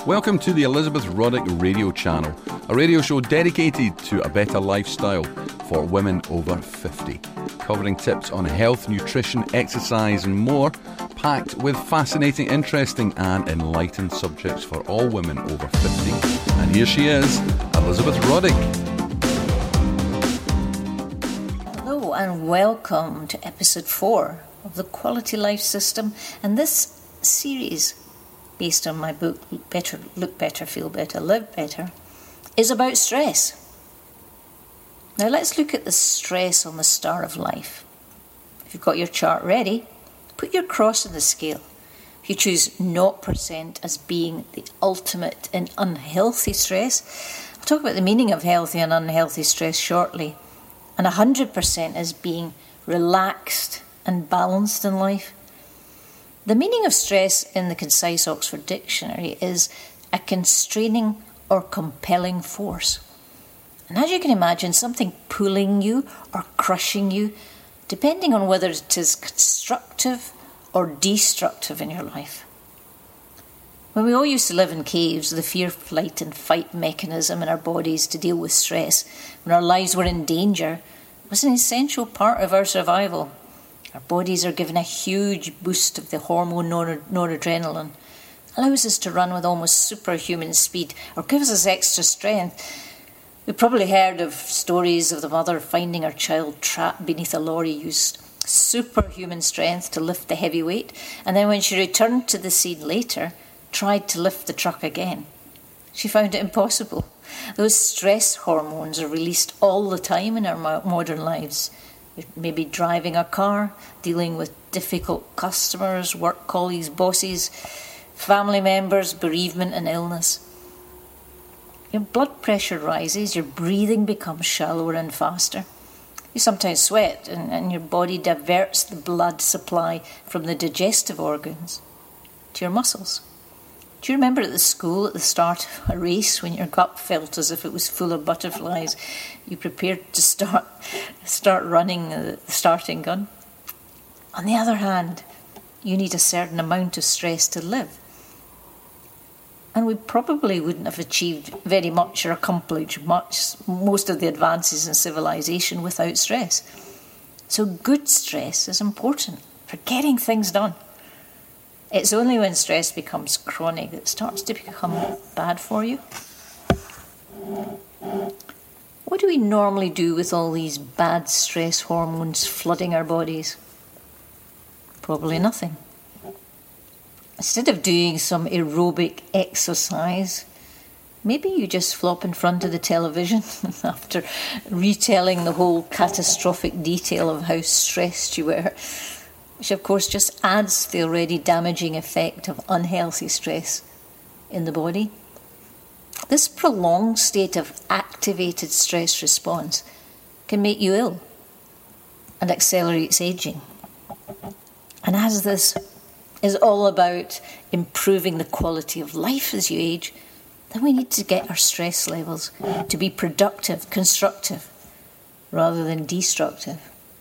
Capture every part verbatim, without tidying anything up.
Welcome to the Elizabeth Roddick Radio Channel, a radio show dedicated to a better lifestyle for women over fifty, covering tips on health, nutrition, exercise and more, packed with fascinating, interesting and enlightened subjects for all women over fifty. And here she is, Elizabeth Roddick. Hello and welcome to episode four of the Quality Life System, and this series, based on my book Better, Look Better, Feel Better, Live Better, is about stress. Now let's look at the stress on the star of life. If you've got your chart ready, put your cross in the scale. If you choose zero percent as being the ultimate in unhealthy stress, I'll talk about the meaning of healthy and unhealthy stress shortly, and one hundred percent as being relaxed and balanced in life. The meaning of stress in the Concise Oxford Dictionary is a constraining or compelling force. And as you can imagine, something pulling you or crushing you, depending on whether it is constructive or destructive in your life. When we all used to live in caves, the fear, flight and fight mechanism in our bodies to deal with stress when our lives were in danger was an essential part of our survival. Our bodies are given a huge boost of the hormone nor- noradrenaline, allows us to run with almost superhuman speed or gives us extra strength. We've probably heard of stories of the mother finding her child trapped beneath a lorry, used superhuman strength to lift the heavy weight, and then when she returned to the scene later, tried to lift the truck again. She found it impossible. Those stress hormones are released all the time in our modern lives. Maybe driving a car, dealing with difficult customers, work colleagues, bosses, family members, bereavement and illness. Your blood pressure rises, your breathing becomes shallower and faster. You sometimes sweat and, and your body diverts the blood supply from the digestive organs to your muscles. Do you remember at the school at the start of a race when your gut felt as if it was full of butterflies? You prepared to start start running the starting gun. On the other hand, you need a certain amount of stress to live. And we probably wouldn't have achieved very much or accomplished much, most of the advances in civilization without stress. So good stress is important for getting things done. It's only when stress becomes chronic that it starts to become bad for you. What do we normally do with all these bad stress hormones flooding our bodies? Probably nothing. Instead of doing some aerobic exercise, maybe you just flop in front of the television after retelling the whole catastrophic detail of how stressed you were, which of course just adds to the already damaging effect of unhealthy stress in the body. This prolonged state of activated stress response can make you ill and accelerates aging. And as this is all about improving the quality of life as you age, then we need to get our stress levels to be productive, constructive, rather than destructive.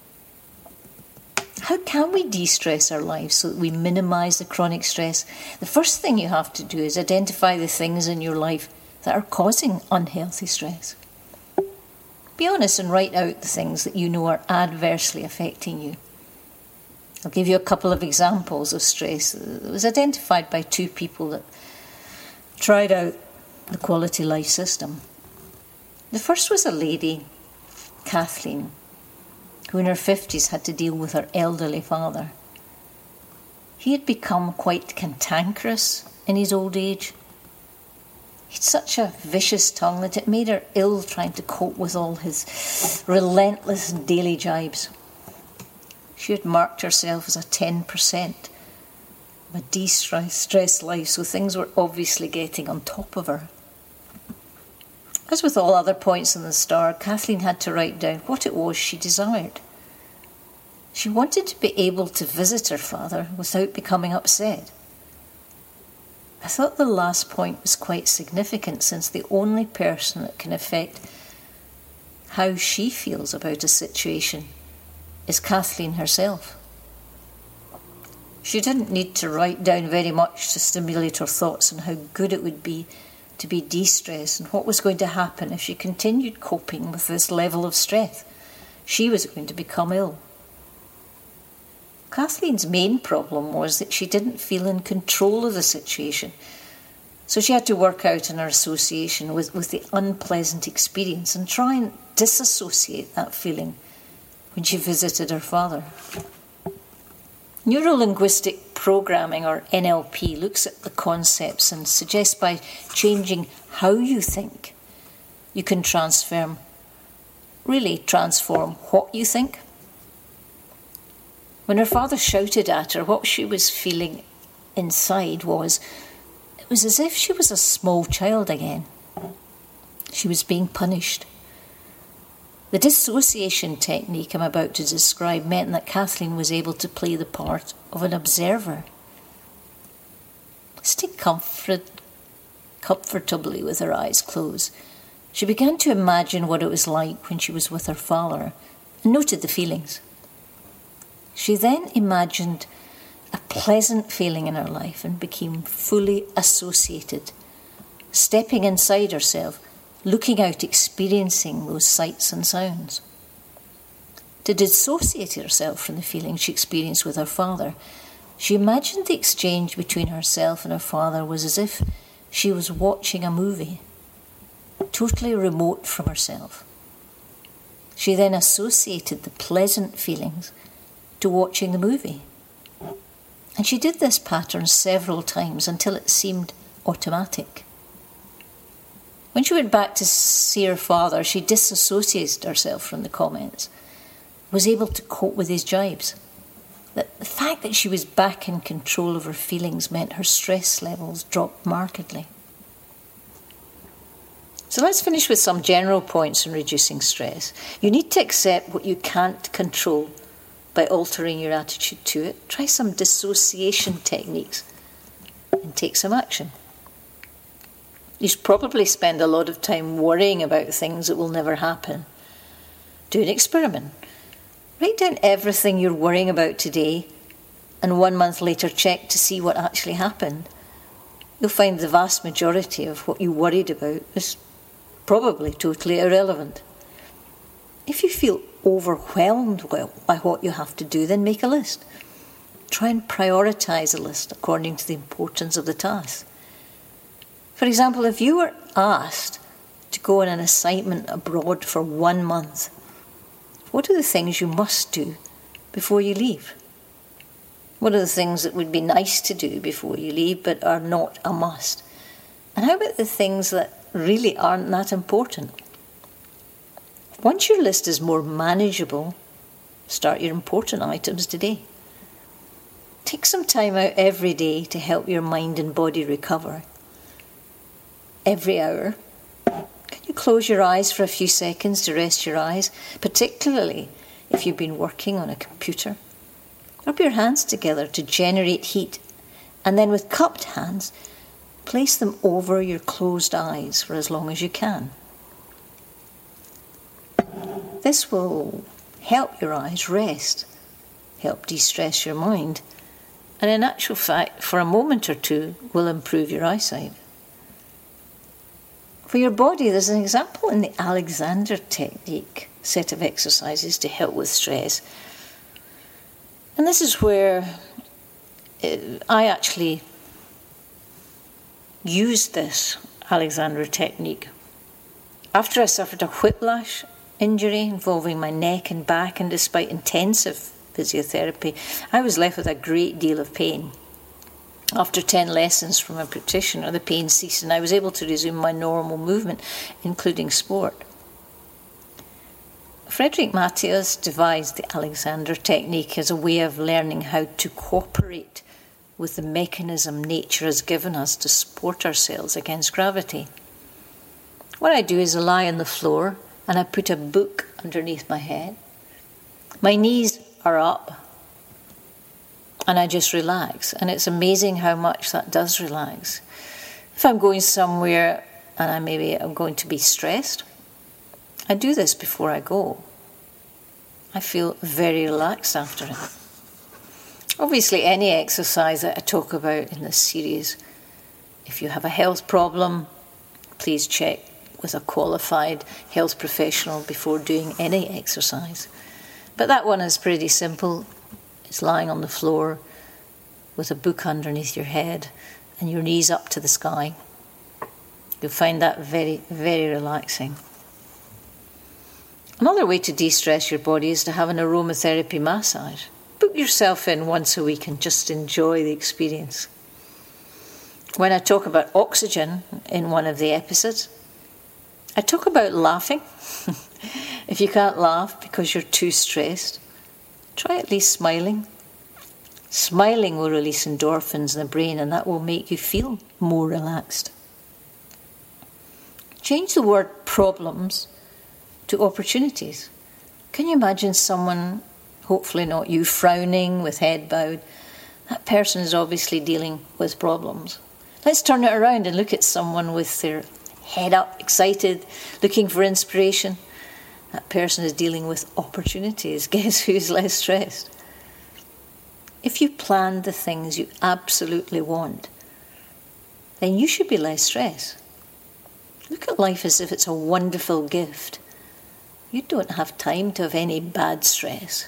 How can we de-stress our lives so that we minimise the chronic stress? The first thing you have to do is identify the things in your life that are causing unhealthy stress. Be honest and write out the things that you know are adversely affecting you. I'll give you a couple of examples of stress that was identified by two people that tried out the Quality Life System. The first was a lady, Kathleen, who in her fifties had to deal with her elderly father. He had become quite cantankerous in his old age. He had such a vicious tongue that it made her ill trying to cope with all his relentless daily jibes. She had marked herself as a ten percent of a de-stressed life, so things were obviously getting on top of her. As with all other points on the star, Kathleen had to write down what it was she desired. She wanted to be able to visit her father without becoming upset. I thought the last point was quite significant, since the only person that can affect how she feels about a situation is Kathleen herself. She didn't need to write down very much to stimulate her thoughts on how good it would be to be de-stressed and what was going to happen if she continued coping with this level of stress. She was going to become ill. Kathleen's main problem was that she didn't feel in control of the situation, so she had to work out in her association with, with the unpleasant experience and try and disassociate that feeling when she visited her father. Neuro-linguistic programming, or N L P, looks at the concepts and suggests by changing how you think, you can transform, really transform what you think. When her father shouted at her, what she was feeling inside was, it was as if she was a small child again. She was being punished. The dissociation technique I'm about to describe meant that Kathleen was able to play the part of an observer. Staying comfort, comfortably with her eyes closed, she began to imagine what it was like when she was with her father and noted the feelings. She then imagined a pleasant feeling in her life and became fully associated, stepping inside herself, looking out, experiencing those sights and sounds. To dissociate herself from the feelings she experienced with her father, she imagined the exchange between herself and her father was as if she was watching a movie, totally remote from herself. She then associated the pleasant feelings to watching the movie. And she did this pattern several times until it seemed automatic. When she went back to see her father, she disassociated herself from the comments, was able to cope with his jibes. The fact that she was back in control of her feelings meant her stress levels dropped markedly. So let's finish with some general points on reducing stress. You need to accept what you can't control by altering your attitude to it. Try some dissociation techniques and take some action. You probably spend a lot of time worrying about things that will never happen. Do an experiment. Write down everything you're worrying about today and one month later check to see what actually happened. You'll find the vast majority of what you worried about is probably totally irrelevant. If you feel overwhelmed by what you have to do, then make a list. Try and prioritise a list according to the importance of the task. For example, if you were asked to go on an assignment abroad for one month, what are the things you must do before you leave? What are the things that would be nice to do before you leave but are not a must? And how about the things that really aren't that important? Once your list is more manageable, start your important items today. Take some time out every day to help your mind and body recover. Every hour, can you close your eyes for a few seconds to rest your eyes, particularly if you've been working on a computer? Rub your hands together to generate heat, and then with cupped hands, place them over your closed eyes for as long as you can. This will help your eyes rest, help de-stress your mind, and in actual fact, for a moment or two, will improve your eyesight. For your body, there's an example in the Alexander Technique set of exercises to help with stress. And this is where I actually used this Alexander Technique. After I suffered a whiplash injury involving my neck and back, and despite intensive physiotherapy, I was left with a great deal of pain. After ten lessons from a practitioner, the pain ceased and I was able to resume my normal movement, including sport. Frederick Matthias devised the Alexander Technique as a way of learning how to cooperate with the mechanism nature has given us to support ourselves against gravity. What I do is I lie on the floor and I put a book underneath my head. My knees are up and I just relax. And it's amazing how much that does relax. If I'm going somewhere and I maybe I'm going to be stressed, I do this before I go. I feel very relaxed after it. Obviously, any exercise that I talk about in this series, if you have a health problem, please check with a qualified health professional before doing any exercise. But that one is pretty simple. It's lying on the floor with a book underneath your head and your knees up to the sky. You'll find that very, very relaxing. Another way to de-stress your body is to have an aromatherapy massage. Book yourself in once a week and just enjoy the experience. When I talk about oxygen in one of the episodes, I talk about laughing. If you can't laugh because you're too stressed, try at least smiling. Smiling will release endorphins in the brain, and that will make you feel more relaxed. Change the word problems to opportunities. Can you imagine someone, hopefully not you, frowning with head bowed? That person is obviously dealing with problems. Let's turn it around and look at someone with their head up, excited, looking for inspiration. That person is dealing with opportunities. Guess who's less stressed? If you plan the things you absolutely want, then you should be less stressed. Look at life as if it's a wonderful gift. You don't have time to have any bad stress.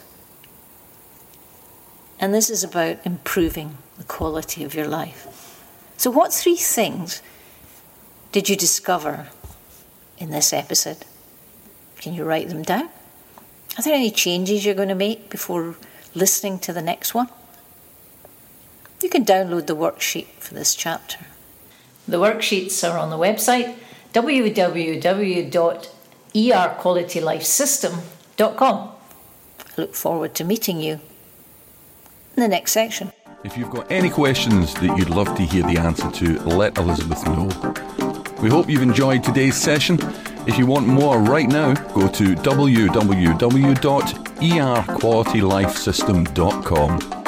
And this is about improving the quality of your life. So what three things did you discover in this episode? Can you write them down? Are there any changes you're going to make before listening to the next one? You can download the worksheet for this chapter. The worksheets are on the website w w w dot e r quality life system dot com. I look forward to meeting you in the next section. If you've got any questions that you'd love to hear the answer to, let Elizabeth know. We hope you've enjoyed today's session. If you want more right now, go to w w w dot e r quality life system dot com.